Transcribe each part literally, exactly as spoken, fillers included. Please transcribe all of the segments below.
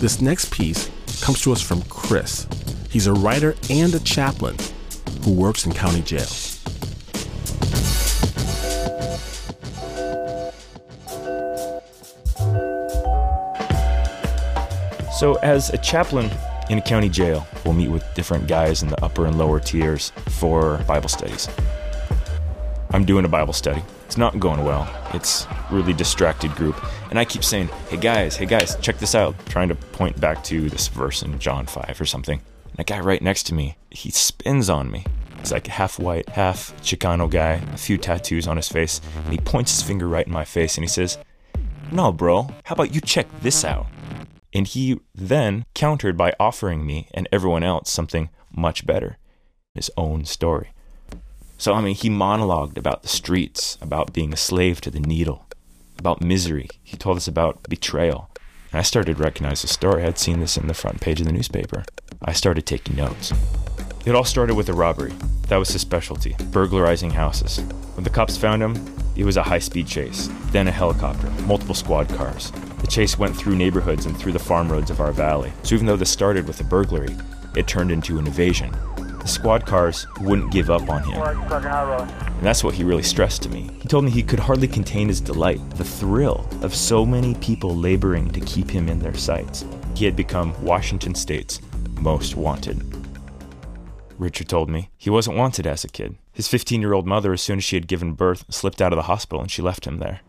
This next piece comes to us from Chris. He's a writer and a chaplain who works in county jail. So as a chaplain in a county jail, we'll meet with different guys in the upper and lower tiers for Bible studies. I'm doing a Bible study. It's not going well. It's a really distracted group. And I keep saying, hey guys, hey guys, check this out. Trying to point back to this verse in John five or something. And that guy right next to me, he spins on me. He's like half white, half Chicano guy, a few tattoos on his face. And he points his finger right in my face and he says, no, bro, how about you check this out? And he then countered by offering me and everyone else something much better, his own story. So, I mean, he monologued about the streets, about being a slave to the needle, about misery. He told us about betrayal. And I started to recognize the story. I'd seen this in the front page of the newspaper. I started taking notes. It all started with a robbery. That was his specialty, burglarizing houses. When the cops found him, it was a high-speed chase, then a helicopter, multiple squad cars. The chase went through neighborhoods and through the farm roads of our valley. So even though this started with a burglary, it turned into an evasion. The squad cars wouldn't give up on him. And that's what he really stressed to me. He told me he could hardly contain his delight, the thrill of so many people laboring to keep him in their sights. He had become Washington State's most wanted. Richard told me he wasn't wanted as a kid. His fifteen-year-old mother, as soon as she had given birth, slipped out of the hospital and she left him there.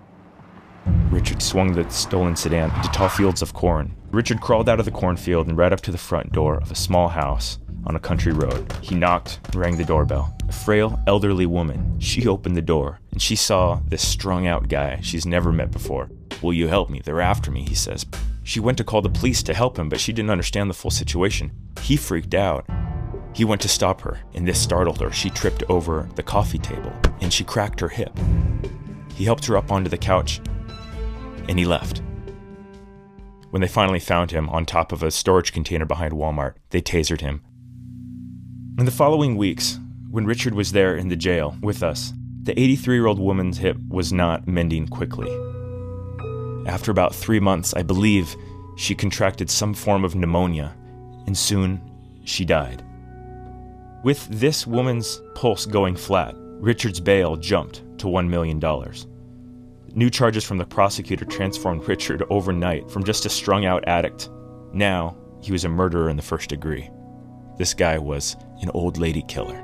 Richard swung the stolen sedan into tall fields of corn. Richard crawled out of the cornfield and right up to the front door of a small house on a country road. He knocked and rang the doorbell. A frail, elderly woman. She opened the door, and she saw this strung-out guy she's never met before. Will you help me? They're after me, he says. She went to call the police to help him, but she didn't understand the full situation. He freaked out. He went to stop her, and this startled her. She tripped over the coffee table, and she cracked her hip. He helped her up onto the couch, and he left. When they finally found him on top of a storage container behind Walmart, they tasered him. In the following weeks, when Richard was there in the jail with us, the eighty-three-year-old woman's hip was not mending quickly. After about three months, I believe, she contracted some form of pneumonia, and soon she died. With this woman's pulse going flat, Richard's bail jumped to one million dollars. New charges from the prosecutor transformed Richard overnight from just a strung-out addict. Now, he was a murderer in the first degree. This guy was an old lady killer.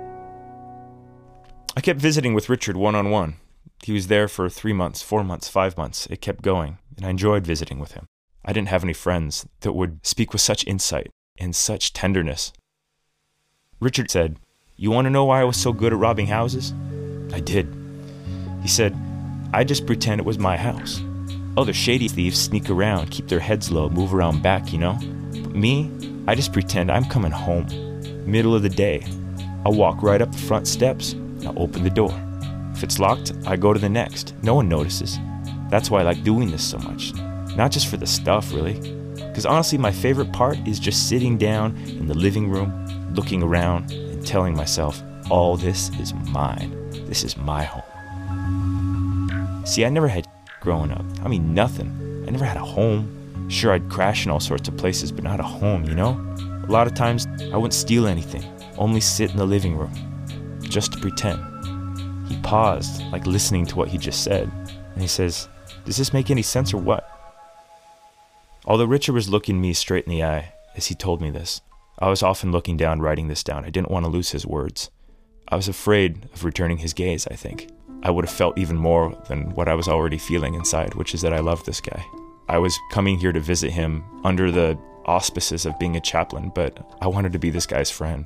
I kept visiting with Richard one-on-one. He was there for three months, four months, five months. It kept going, and I enjoyed visiting with him. I didn't have any friends that would speak with such insight and such tenderness. Richard said, "You want to know why I was so good at robbing houses?" I did. He said, "I just pretend it was my house. Other shady thieves sneak around, keep their heads low, move around back, you know? But me, I just pretend I'm coming home. Middle of the day. I'll walk right up the front steps, and I'll open the door. If it's locked, I go to the next. No one notices. That's why I like doing this so much. Not just for the stuff, really. Because honestly, my favorite part is just sitting down in the living room, looking around, and telling myself, all this is mine. This is my home." See, I never had growing up. I mean, nothing. I never had a home. Sure, I'd crash in all sorts of places, but not a home, you know? A lot of times, I wouldn't steal anything, only sit in the living room, just to pretend. He paused, like listening to what he just said, and he says, "Does this make any sense or what?" Although Richard was looking me straight in the eye as he told me this, I was often looking down, writing this down. I didn't want to lose his words. I was afraid of returning his gaze, I think. I would have felt even more than what I was already feeling inside, which is that I loved this guy. I was coming here to visit him under the auspices of being a chaplain, but I wanted to be this guy's friend.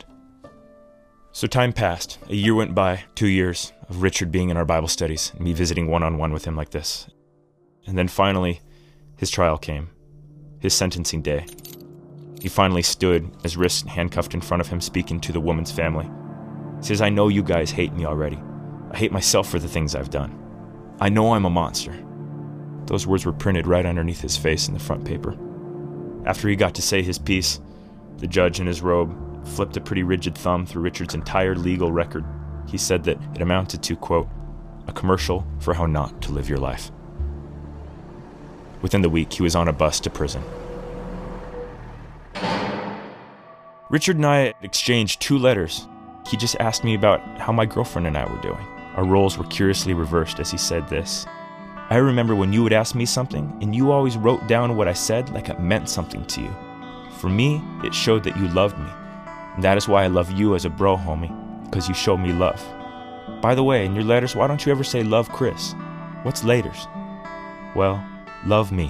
So time passed. A year went by, two years of Richard being in our Bible studies, and me visiting one-on-one with him like this. And then finally, his trial came. His sentencing day. He finally stood, his wrists handcuffed in front of him, speaking to the woman's family. He says, "I know you guys hate me already. I hate myself for the things I've done. I know I'm a monster." Those words were printed right underneath his face in the front paper. After he got to say his piece, the judge in his robe flipped a pretty rigid thumb through Richard's entire legal record. He said that it amounted to, quote, "a commercial for how not to live your life." Within the week, he was on a bus to prison. Richard and I exchanged two letters. He just asked me about how my girlfriend and I were doing. Our roles were curiously reversed as he said this. I remember when you would ask me something, and you always wrote down what I said like it meant something to you. For me, it showed that you loved me. And that is why I love you as a bro, homie, because you showed me love. By the way, in your letters, why don't you ever say love Chris? What's laters? Well, love me.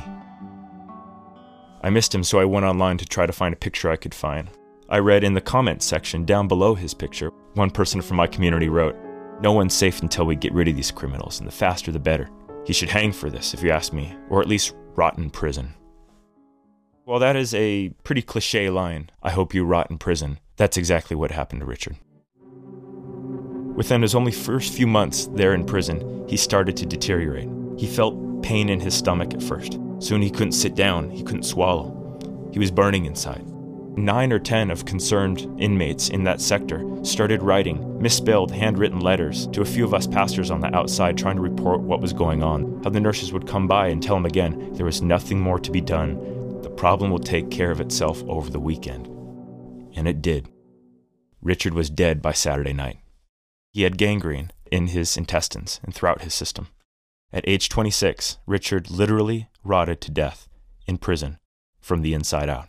I missed him, so I went online to try to find a picture I could find. I read in the comments section down below his picture, one person from my community wrote, "No one's safe until we get rid of these criminals, and the faster the better. He should hang for this, if you ask me, or at least rot in prison." While that is a pretty cliche line, I hope you rot in prison, that's exactly what happened to Richard. Within his only first few months there in prison, he started to deteriorate. He felt pain in his stomach at first. Soon he couldn't sit down, he couldn't swallow. He was burning inside. Nine or ten of concerned inmates in that sector started writing misspelled handwritten letters to a few of us pastors on the outside trying to report what was going on, how the nurses would come by and tell him again there was nothing more to be done. The problem will take care of itself over the weekend. And it did. Richard was dead by Saturday night. He had gangrene in his intestines and throughout his system. At age twenty-six, Richard literally rotted to death in prison from the inside out.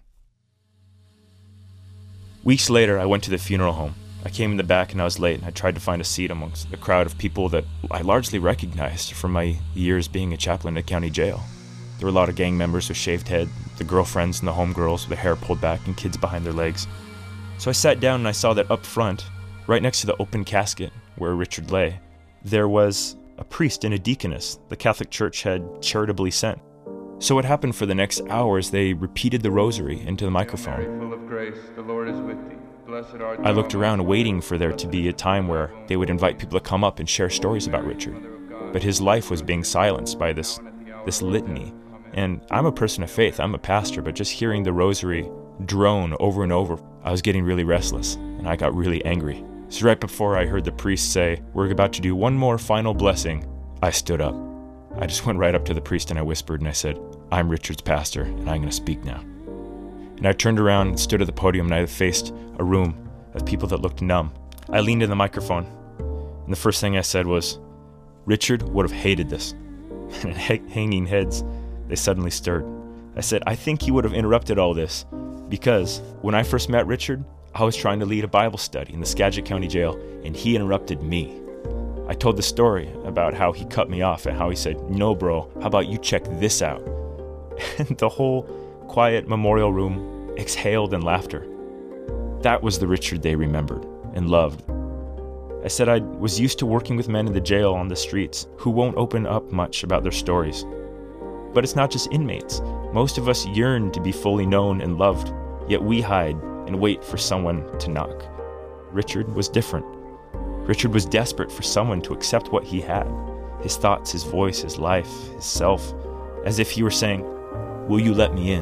Weeks later, I went to the funeral home. I came in the back and I was late, and I tried to find a seat amongst a crowd of people that I largely recognized from my years being a chaplain at county jail. There were a lot of gang members with shaved head, the girlfriends and the homegirls with their hair pulled back and kids behind their legs. So I sat down and I saw that up front, right next to the open casket where Richard lay, there was a priest and a deaconess the Catholic Church had charitably sent. So what happened for the next hours, they repeated the rosary into the microphone. Mary, full of grace, the Lord is with thee. Blessed art thou I looked around waiting for there to be a time where they would invite people to come up and share stories about Richard. But his life was being silenced by this, this litany. And I'm a person of faith, I'm a pastor, but just hearing the rosary drone over and over, I was getting really restless, and I got really angry. So right before I heard the priest say, "We're about to do one more final blessing," I stood up. I just went right up to the priest and I whispered and I said, "I'm Richard's pastor, and I'm going to speak now." And I turned around and stood at the podium, and I faced a room of people that looked numb. I leaned in the microphone, and the first thing I said was, "Richard would have hated this." And hanging heads, they suddenly stirred. I said, "I think he would have interrupted all this, because when I first met Richard, I was trying to lead a Bible study in the Skagit County Jail, and he interrupted me." I told the story about how he cut me off and how he said, "No, bro, how about you check this out?" And the whole quiet memorial room exhaled in laughter. That was the Richard they remembered and loved. I said I was used to working with men in the jail on the streets who won't open up much about their stories. But it's not just inmates. Most of us yearn to be fully known and loved, yet we hide and wait for someone to knock. Richard was different. Richard was desperate for someone to accept what he had, his thoughts, his voice, his life, his self, as if he were saying, "Will you let me in?"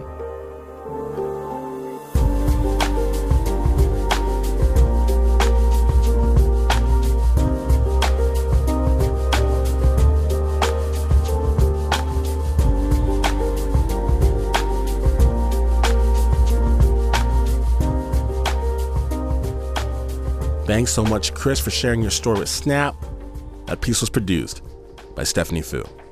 Thanks so much, Chris, for sharing your story with Snap. That piece was produced by Stephanie Fu.